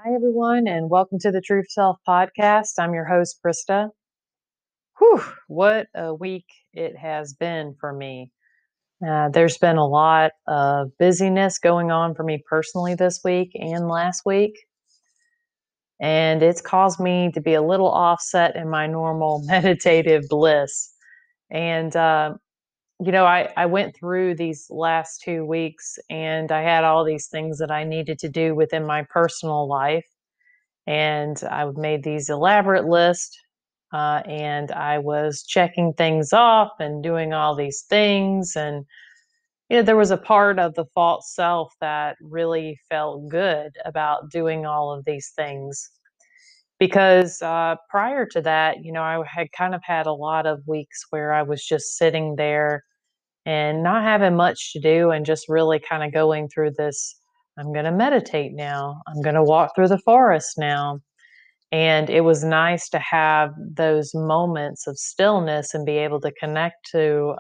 Hi, everyone, and welcome to the Truth Self podcast. I'm your host, Krista. Whew, what a week it has been for me. There's been a lot of busyness going on for me personally this week and last week, and it's caused me to be a little offset in my normal meditative bliss. And, I went through these last 2 weeks and I had all these things that I needed to do within my personal life. And I made these elaborate lists, and I was checking things off and doing all these things. And there was a part of the false self that really felt good about doing all of these things because prior to that, I had kind of had a lot of weeks where I was just sitting there and not having much to do and just really kind of going through this. I'm going to meditate now. I'm going to walk through the forest now, and it was nice to have those moments of stillness and be able to connect to,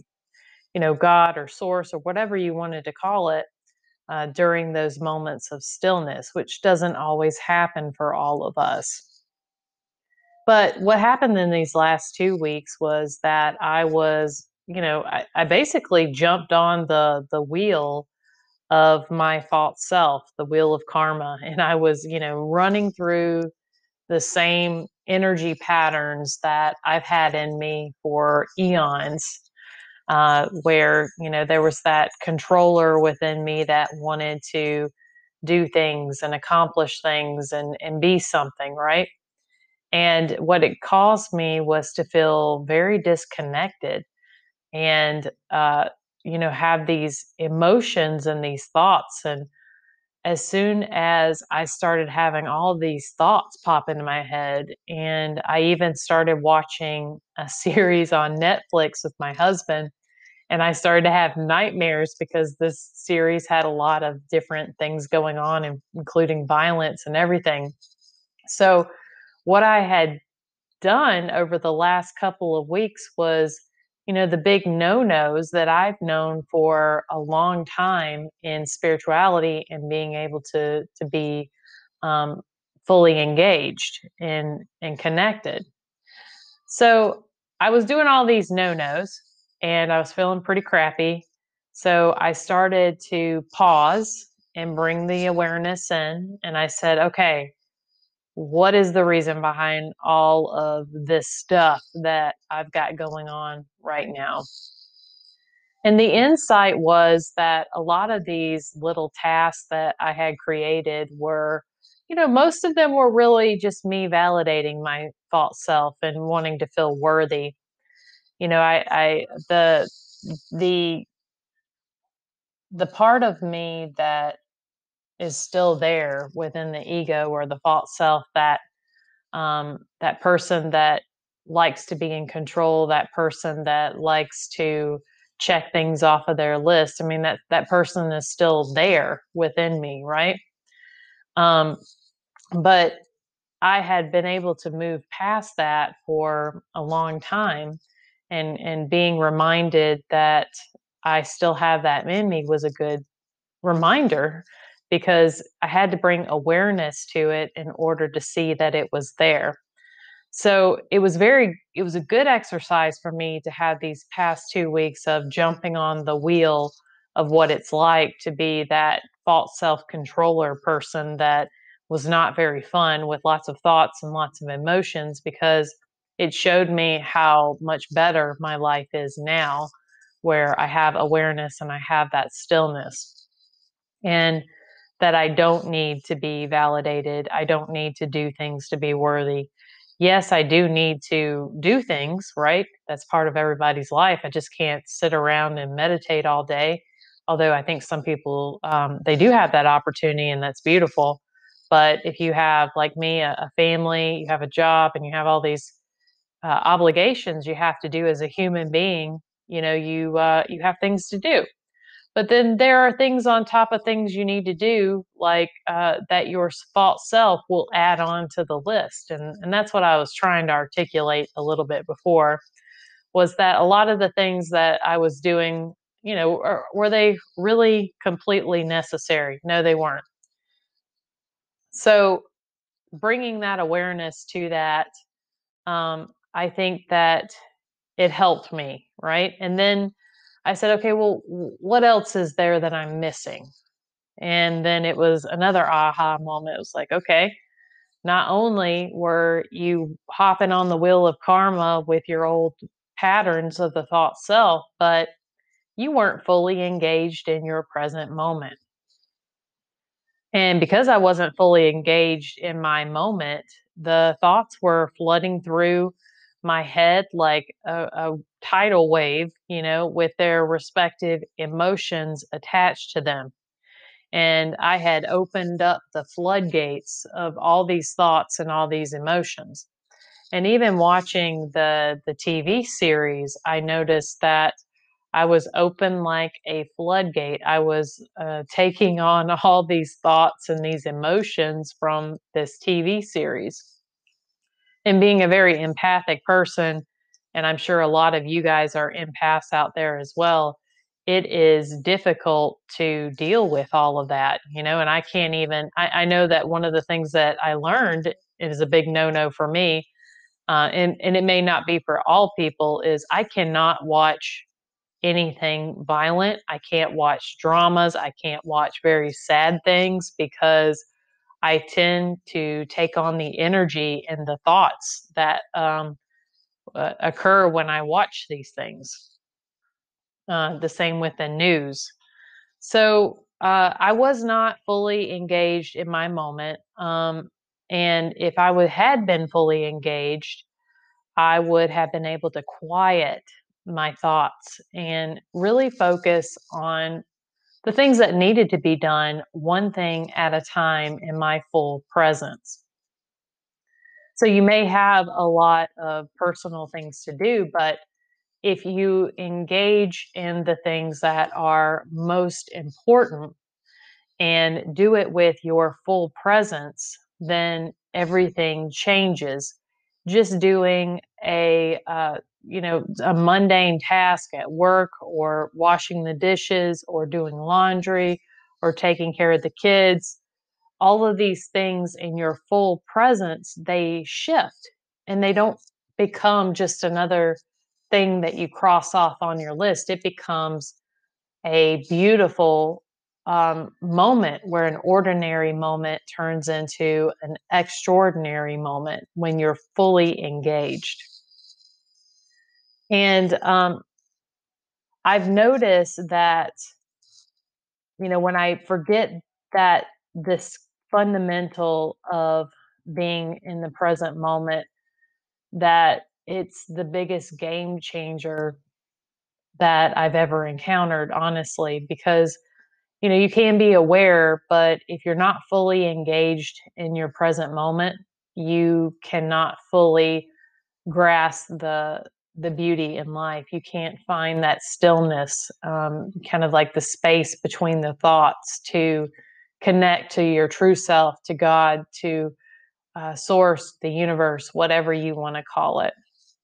God or source or whatever you wanted to call it during those moments of stillness, which doesn't always happen for all of us. But what happened in these last 2 weeks was that I was, I basically jumped on the wheel of my false self, the wheel of karma, and I was, running through the same energy patterns that I've had in me for eons, where, there was that controller within me that wanted to do things and accomplish things and be something, right? And what it caused me was to feel very disconnected and, have these emotions and these thoughts. And as soon as I started having all these thoughts pop into my head, and I even started watching a series on Netflix with my husband, and I started to have nightmares because this series had a lot of different things going on, including violence and everything. So, what I had done over the last couple of weeks was, the big no-nos that I've known for a long time in spirituality and being able to be um, fully engaged and connected. So I was doing all these no-nos and I was feeling pretty crappy. So I started to pause and bring the awareness in, and I said, okay, what is the reason behind all of this stuff that I've got going on right now? And the insight was that a lot of these little tasks that I had created were, most of them were really just me validating my false self and wanting to feel worthy. The the part of me that is still there within the ego or the false self, that person that likes to be in control, that person that likes to check things off of their list. I mean, that person is still there within me, right? Um, but I had been able to move past that for a long time, and being reminded that I still have that in me was a good reminder because I had to bring awareness to it in order to see that it was there. So it was a good exercise for me to have these past 2 weeks of jumping on the wheel of what it's like to be that false self controller person that was not very fun with lots of thoughts and lots of emotions, because it showed me how much better my life is now, where I have awareness and I have that stillness, and that I don't need to be validated. I don't need to do things to be worthy. Yes, I do need to do things, right? That's part of everybody's life. I just can't sit around and meditate all day. Although I think some people, they do have that opportunity, and that's beautiful. But if you have, like me, a family, you have a job, and you have all these obligations you have to do as a human being, you have things to do. But then there are things on top of things you need to do, like that your false self will add on to the list. And that's what I was trying to articulate a little bit before, was that a lot of the things that I was doing, were they really completely necessary? No, they weren't. So bringing that awareness to that, I think that it helped me, right? And then I said, okay, well, what else is there that I'm missing? And then it was another aha moment. It was like, okay, not only were you hopping on the wheel of karma with your old patterns of the thought self, but you weren't fully engaged in your present moment. And because I wasn't fully engaged in my moment, the thoughts were flooding through my head like a tidal wave, with their respective emotions attached to them. And I had opened up the floodgates of all these thoughts and all these emotions. And even watching the TV series, I noticed that I was open like a floodgate. I was taking on all these thoughts and these emotions from this TV series. And being a very empathic person, and I'm sure a lot of you guys are empaths out there as well, it is difficult to deal with all of that, and I can't even, I know that one of the things that I learned is a big no no for me, and it may not be for all people, is I cannot watch anything violent. I can't watch dramas. I can't watch very sad things because I tend to take on the energy and the thoughts that occur when I watch these things. The same with the news. So I was not fully engaged in my moment. And if I had been fully engaged, I would have been able to quiet my thoughts and really focus on the things that needed to be done, one thing at a time in my full presence. So you may have a lot of personal things to do, but if you engage in the things that are most important and do it with your full presence, then everything changes. Just doing a mundane task at work, or washing the dishes, or doing laundry, or taking care of the kids, all of these things in your full presence, they shift and they don't become just another thing that you cross off on your list. It becomes a beautiful moment where an ordinary moment turns into an extraordinary moment when you're fully engaged. And I've noticed that, when I forget that this fundamental of being in the present moment, that it's the biggest game changer that I've ever encountered, honestly, because you can be aware, but if you're not fully engaged in your present moment, you cannot fully grasp the beauty in life. You can't find that stillness, kind of like the space between the thoughts, to connect to your true self, to God, to source, the universe, whatever you want to call it.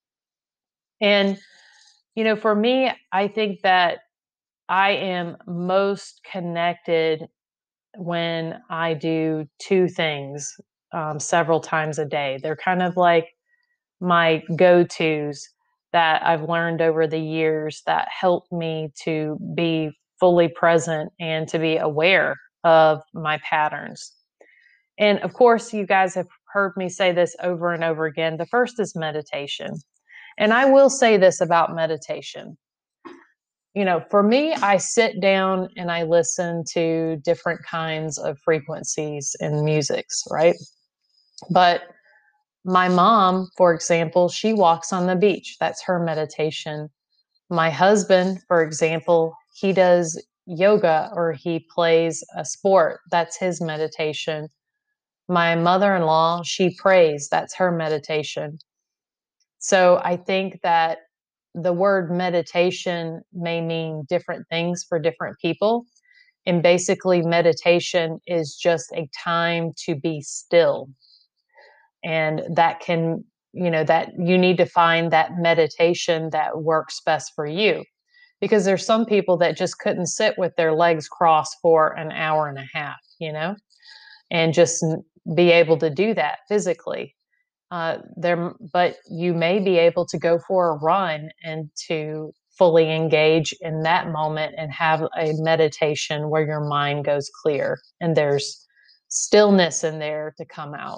And for me, I think that I am most connected when I do two things several times a day. They're kind of like my go tos that I've learned over the years that help me to be fully present and to be aware of my patterns. And of course, you guys have heard me say this over and over again. The first is meditation. And I will say this about meditation. For me, I sit down and I listen to different kinds of frequencies and musics, right? But my mom, for example, she walks on the beach. That's her meditation. My husband, for example, he does yoga or he plays a sport. That's his meditation. My mother in law, she prays. That's her meditation. So I think that the word meditation may mean different things for different people. And basically, meditation is just a time to be still. And that you need to find that meditation that works best for you. Because there's some people that just couldn't sit with their legs crossed for an hour and a half, and just be able to do that physically. But you may be able to go for a run and to fully engage in that moment and have a meditation where your mind goes clear and there's stillness in there to come out.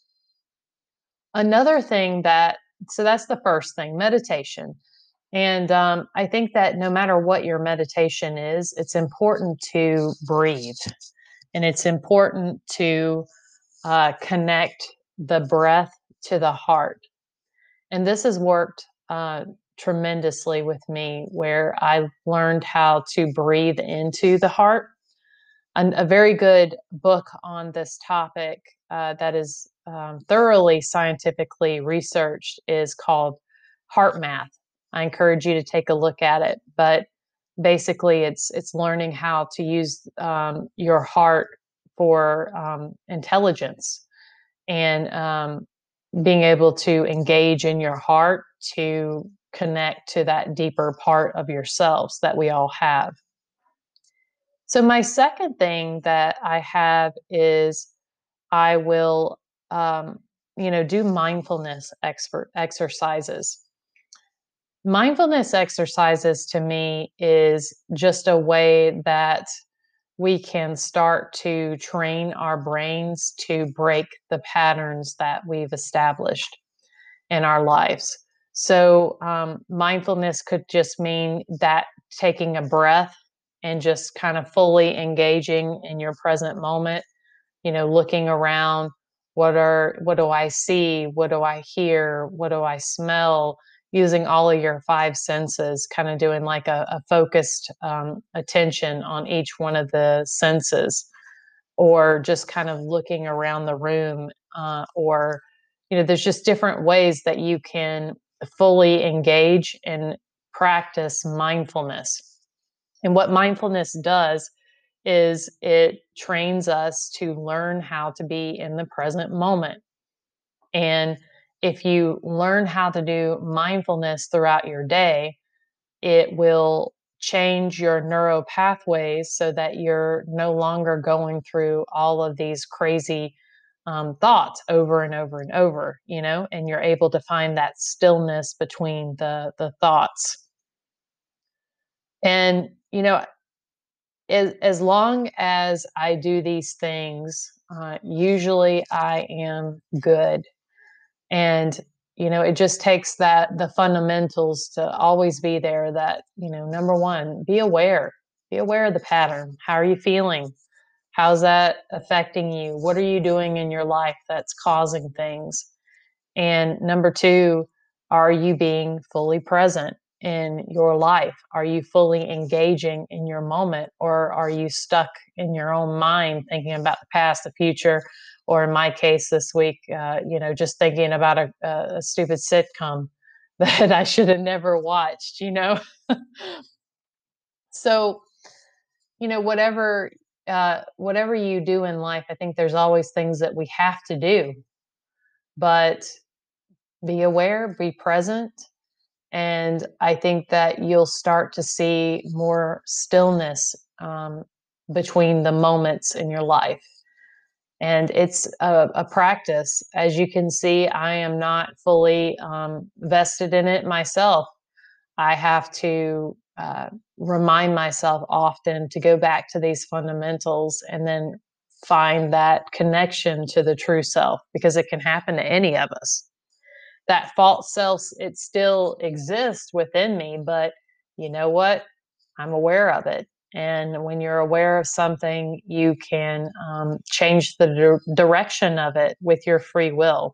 Another thing so that's the first thing, meditation. And I think that no matter what your meditation is, it's important to breathe and it's important to connect the breath to the heart. And this has worked tremendously with me, where I learned how to breathe into the heart. A very good book on this topic that is thoroughly scientifically researched is called Heart Math. I encourage you to take a look at it. But basically, it's learning how to use your heart for intelligence and being able to engage in your heart to connect to that deeper part of yourselves that we all have. So, my second thing that I have is I will, do mindfulness exercises. Mindfulness exercises to me is just a way that we can start to train our brains to break the patterns that we've established in our lives. So, mindfulness could just mean that taking a breath and just kind of fully engaging in your present moment, looking around. What do I see? What do I hear? What do I smell? Using all of your five senses, kind of doing like a focused attention on each one of the senses, or just kind of looking around the room, or there's just different ways that you can fully engage and practice mindfulness. And what mindfulness does is it trains us to learn how to be in the present moment. And if you learn how to do mindfulness throughout your day, it will change your neural pathways so that you're no longer going through all of these crazy thoughts over and over and over, and you're able to find that stillness between the thoughts. And, as long as I do these things, usually I am good. And, it just takes the fundamentals to always be there, that, number one, be aware of the pattern. How are you feeling? How's that affecting you? What are you doing in your life that's causing things? And number two, are you being fully present in your life? Are you fully engaging in your moment? Or are you stuck in your own mind thinking about the past, the future, or in my case this week, just thinking about a stupid sitcom that I should have never watched? So, whatever you do in life, I think there's always things that we have to do, but be aware, be present. And I think that you'll start to see more stillness between the moments in your life. And it's a practice. As you can see, I am not fully vested in it myself. I have to remind myself often to go back to these fundamentals and then find that connection to the true self, because it can happen to any of us. That false self, it still exists within me, but you know what? I'm aware of it. And when you're aware of something, you can change the direction of it with your free will.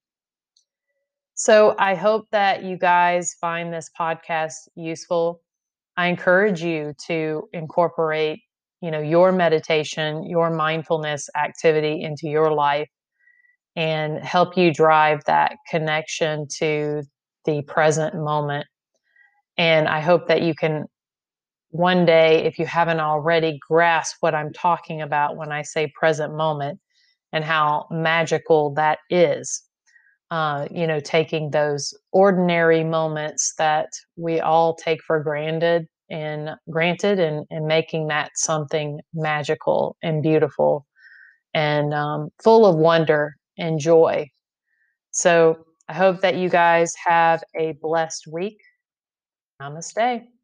So I hope that you guys find this podcast useful. I encourage you to incorporate, your meditation, your mindfulness activity into your life, and help you drive that connection to the present moment. And I hope that you can one day, if you haven't already, grasp what I'm talking about when I say present moment and how magical that is. Taking those ordinary moments that we all take for granted and making that something magical and beautiful. and full of wonder and joy. So I hope that you guys have a blessed week. Namaste.